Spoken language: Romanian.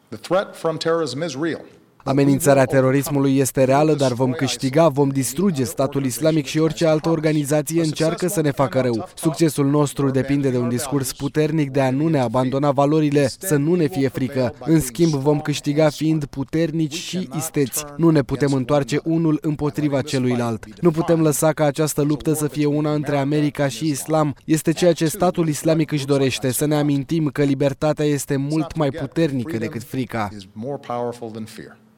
The threat from terrorism is real. Amenințarea terorismului este reală, dar vom câștiga, vom distruge statul islamic și orice altă organizație încearcă să ne facă rău. Succesul nostru depinde de un discurs puternic de a nu ne abandona valorile, să nu ne fie frică. În schimb, vom câștiga fiind puternici și isteți. Nu ne putem întoarce unul împotriva celuilalt. Nu putem lăsa ca această luptă să fie una între America și islam. Este ceea ce statul islamic își dorește, să ne amintim că libertatea este mult mai puternică decât frica.